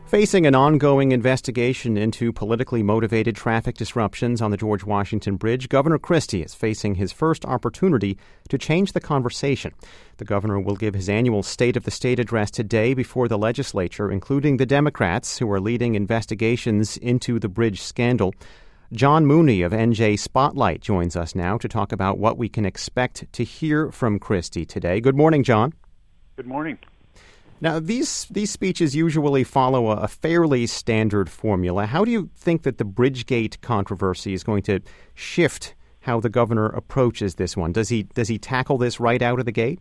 Facing an ongoing investigation into politically motivated traffic disruptions on the George Washington Bridge, Governor Christie is facing his first opportunity to change the conversation. The governor will give his annual State of the State address today before the legislature, including the Democrats who are leading investigations into the bridge scandal. John Mooney of NJ Spotlight joins us now to talk about what we can expect to hear from Christie today. Good morning, John. Good morning. Now, these speeches usually follow a fairly standard formula. How do you think that the Bridgegate controversy is going to shift how the governor approaches this one? Does he tackle this right out of the gate?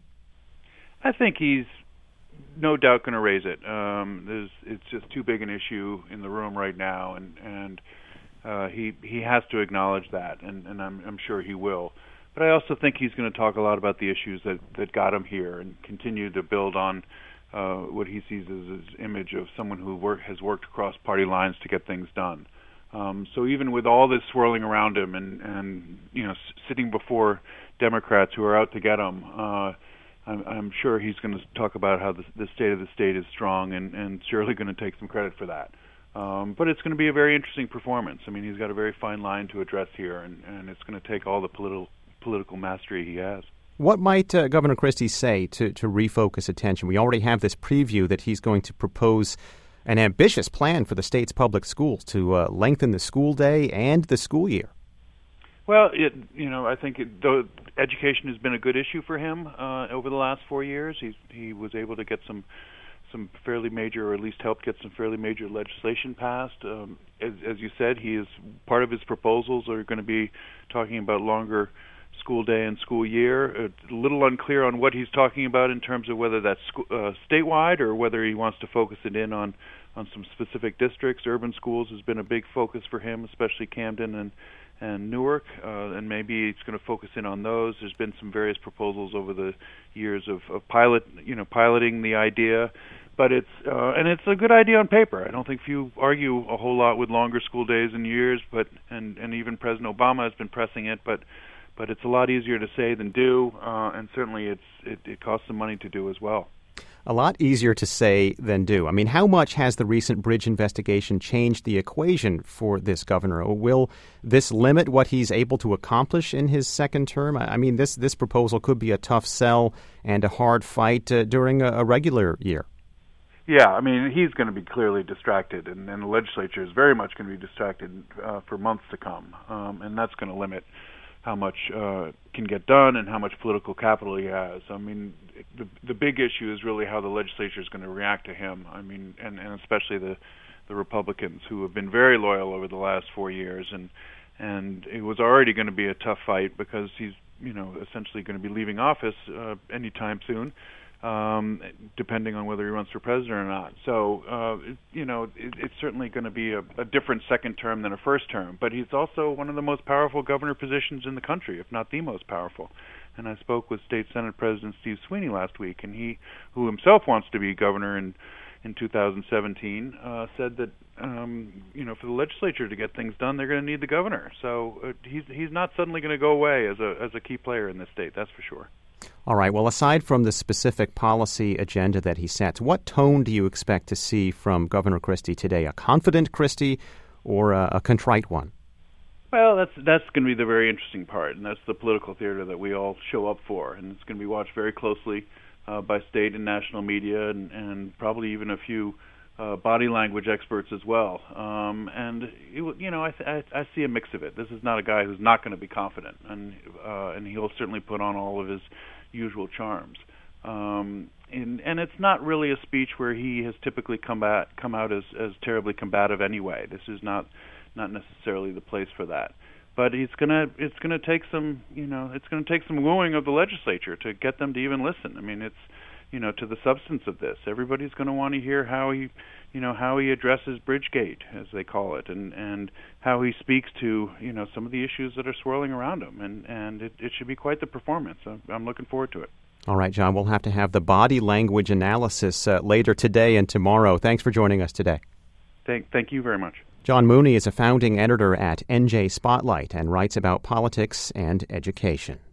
I think he's no doubt going to raise it. It's just too big an issue in the room right now, and he has to acknowledge that, and I'm sure he will. But I also think he's going to talk a lot about the issues that got him here and continue to build on what he sees as his image of someone who has worked across party lines to get things done. So even with all this swirling around him and sitting before Democrats who are out to get him, I'm sure he's going to talk about how the state of the state is strong and surely going to take some credit for that. But it's going to be a very interesting performance. I mean, he's got a very fine line to address here, and it's going to take all the political mastery he has. What might Governor Christie say to refocus attention? We already have this preview that he's going to propose an ambitious plan for the state's public schools to lengthen the school day and the school year. Well, I think though education has been a good issue for him over the last 4 years. He was able to get some fairly major, or at least helped get some fairly major legislation passed. As you said, part of his proposals are going to be talking about longer school day and school year. It's a little unclear on what he's talking about in terms of whether that's statewide or whether he wants to focus it in on some specific districts. Urban schools has been a big focus for him, especially Camden and Newark, and maybe he's going to focus in on those. There's been some various proposals over the years of piloting the idea, but it's a good idea on paper. I don't think you argue a whole lot with longer school days and years, and even President Obama has been pressing it, but it's a lot easier to say than do, and certainly it costs some money to do as well. A lot easier to say than do. I mean, how much has the recent bridge investigation changed the equation for this governor? Or will this limit what he's able to accomplish in his second term? I mean, this proposal could be a tough sell and a hard fight during a regular year. Yeah, I mean, he's going to be clearly distracted, and the legislature is very much going to be distracted for months to come, and that's going to limit how much can get done and how much political capital he has. I mean, the big issue is really how the legislature is going to react to him. I mean, and especially the Republicans, who have been very loyal over the last 4 years, and it was already going to be a tough fight because he's essentially going to be leaving office anytime soon, depending on whether he runs for president or not. So, it's certainly going to be a different second term than a first term. But he's also one of the most powerful governor positions in the country, if not the most powerful. And I spoke with State Senate President Steve Sweeney last week, and he, who himself wants to be governor in 2017, said that for the legislature to get things done, they're going to need the governor. So he's not suddenly going to go away as a key player in this state. That's for sure. All right. Well, aside from the specific policy agenda that he sets, what tone do you expect to see from Governor Christie today? A confident Christie or a contrite one? Well, that's going to be the very interesting part, and that's the political theater that we all show up for, and it's going to be watched very closely by state and national media, and probably even a few body language experts as well. I see a mix of it. This is not a guy who's not going to be confident, and he'll certainly put on all of his usual charms. And it's not really a speech where he has typically come out as terribly combative anyway. This is not necessarily the place for that. But it's gonna take some wooing of the legislature to get them to even listen. I mean, it's to the substance of this. Everybody's going to want to hear how he addresses Bridgegate, as they call it, and how he speaks to some of the issues that are swirling around him, and it should be quite the performance. I'm looking forward to it. All right, John, we'll have to have the body language analysis later today and tomorrow. Thanks for joining us today. Thank you very much. John Mooney is a founding editor at NJ Spotlight and writes about politics and education.